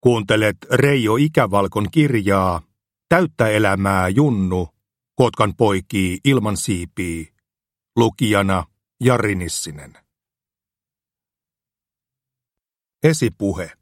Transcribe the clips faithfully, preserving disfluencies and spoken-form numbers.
Kuuntelet Reijo Ikävalkon kirjaa Täyttä elämää Junnu, Kotkan poikii ilman siipii. Lukijana Jari Nissinen. Esipuhe.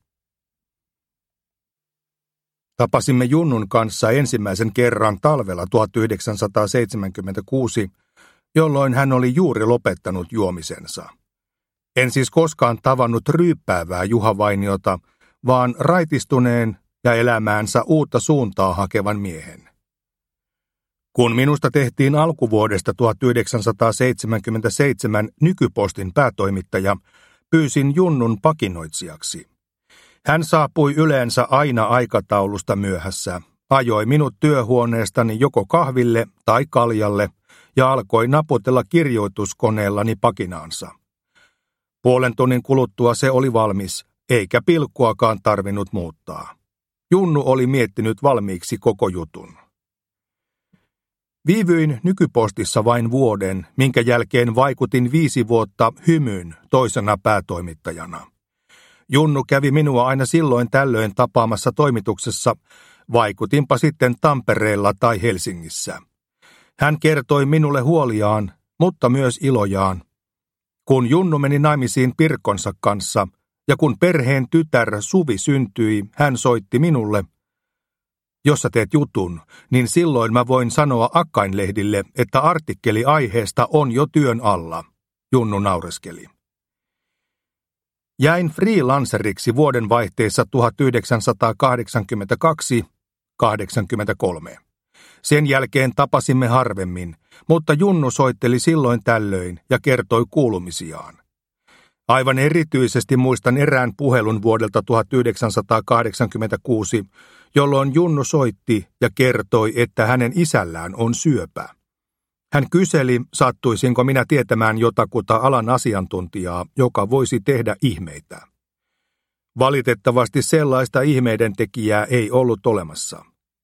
Tapasimme Junnun kanssa ensimmäisen kerran talvella tuhatyhdeksänsataaseitsemänkymmentäkuusi, jolloin hän oli juuri lopettanut juomisensa. En siis koskaan tavannut ryyppäävää Juha Vainiota, vaan raitistuneen ja elämäänsä uutta suuntaa hakevan miehen. Kun minusta tehtiin alkuvuodesta tuhatyhdeksänsataaseitsemänkymmentäseitsemän Nykypostin päätoimittaja, pyysin Junnun pakinoitsijaksi. Hän saapui yleensä aina aikataulusta myöhässä, ajoi minut työhuoneestani joko kahville tai kaljalle ja alkoi naputella kirjoituskoneellani pakinaansa. Puolen tunnin kuluttua se oli valmis, eikä pilkkuakaan tarvinnut muuttaa. Junnu oli miettinyt valmiiksi koko jutun. Viivyin Nykypostissa vain vuoden, minkä jälkeen vaikutin viisi vuotta Hymyn toisena päätoimittajana. Junnu kävi minua aina silloin tällöin tapaamassa toimituksessa, vaikutinpa sitten Tampereella tai Helsingissä. Hän kertoi minulle huoliaan, mutta myös ilojaan. Kun Junnu meni naimisiin Pirkkonsa kanssa, ja kun perheen tytär Suvi syntyi, hän soitti minulle. Jos sä teet jutun, niin silloin mä voin sanoa Akkainlehdille, että artikkeli aiheesta on jo työn alla, Junnu naureskeli. Jäin freelanceriksi vuodenvaihteessa tuhatyhdeksänsataakahdeksankymmentäkaksi kahdeksankymmentäkolme. Sen jälkeen tapasimme harvemmin, mutta Junnu soitteli silloin tällöin ja kertoi kuulumisiaan. Aivan erityisesti muistan erään puhelun vuodelta tuhatyhdeksänsataakahdeksankymmentäkuusi, jolloin Junnu soitti ja kertoi, että hänen isällään on syöpä. Hän kyseli, sattuisinko minä tietämään jotakuta alan asiantuntijaa, joka voisi tehdä ihmeitä. Valitettavasti sellaista ihmeiden tekijää ei ollut olemassa.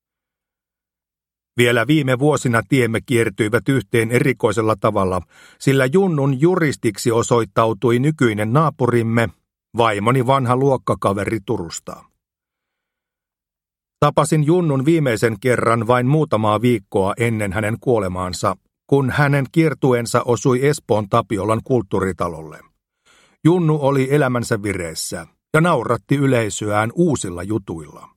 Vielä viime vuosina tiemme kiertyivät yhteen erikoisella tavalla, sillä Junnun juristiksi osoittautui nykyinen naapurimme, vaimoni vanha luokkakaveri Turusta. Tapasin Junnun viimeisen kerran vain muutamaa viikkoa ennen hänen kuolemaansa, kun hänen kiertueensa osui Espoon Tapiolan kulttuuritalolle. Junnu oli elämänsä vireessä ja nauratti yleisöään uusilla jutuilla.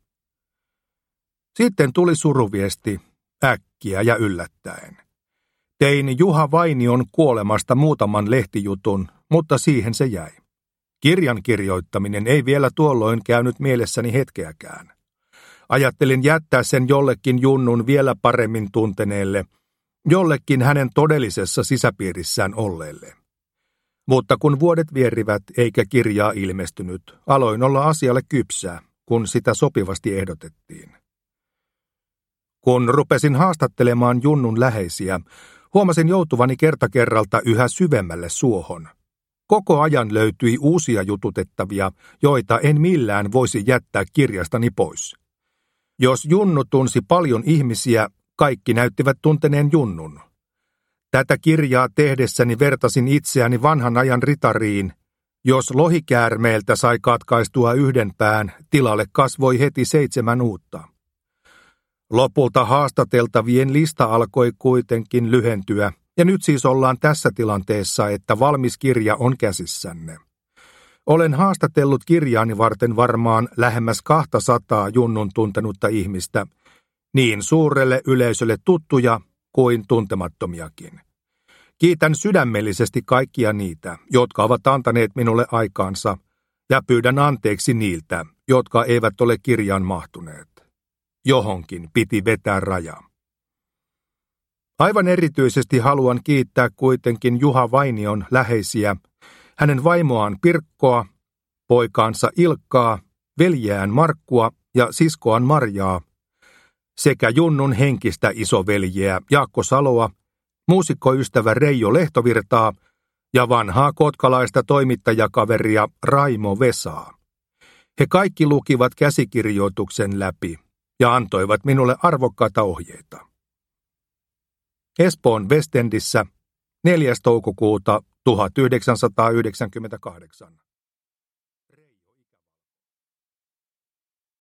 Sitten tuli suruviesti, äkkiä ja yllättäen. Tein Juha Vainion kuolemasta muutaman lehtijutun, mutta siihen se jäi. Kirjan kirjoittaminen ei vielä tuolloin käynyt mielessäni hetkeäkään. Ajattelin jättää sen jollekin Junnun vielä paremmin tunteneelle, jollekin hänen todellisessa sisäpiirissään olleelle. Mutta kun vuodet vierivät eikä kirjaa ilmestynyt, aloin olla asialle kypsää, kun sitä sopivasti ehdotettiin. Kun rupesin haastattelemaan Junnun läheisiä, huomasin joutuvani kerta kerralta yhä syvemmälle suohon. Koko ajan löytyi uusia jututettavia, joita en millään voisi jättää kirjastani pois. Jos Junnu tunsi paljon ihmisiä, kaikki näyttivät tunteneen Junnun. Tätä kirjaa tehdessäni vertasin itseäni vanhan ajan ritariin. Jos lohikäärmeeltä sai katkaistua yhden pään, tilalle kasvoi heti seitsemän uutta. Lopulta haastateltavien lista alkoi kuitenkin lyhentyä, ja nyt siis ollaan tässä tilanteessa, että valmis kirja on käsissänne. Olen haastatellut kirjaani varten varmaan lähemmäs kahtasataa Junnun tuntenutta ihmistä, niin suurelle yleisölle tuttuja kuin tuntemattomiakin. Kiitän sydämellisesti kaikkia niitä, jotka ovat antaneet minulle aikaansa, ja pyydän anteeksi niiltä, jotka eivät ole kirjaan mahtuneet. Johonkin piti vetää raja. Aivan erityisesti haluan kiittää kuitenkin Juha Vainion läheisiä, hänen vaimoaan Pirkkoa, poikaansa Ilkkaa, veljään Markkua ja siskoaan Marjaa, sekä Junnun henkistä isoveljeä Jaakko Saloa, muusikkoystävä Reijo Lehtovirtaa ja vanhaa kotkalaista toimittajakaveria Raimo Vesaa. He kaikki lukivat käsikirjoituksen läpi ja antoivat minulle arvokkaita ohjeita. Espoon Westendissä neljäs toukokuuta tuhatyhdeksänsataayhdeksänkymmentäkahdeksan.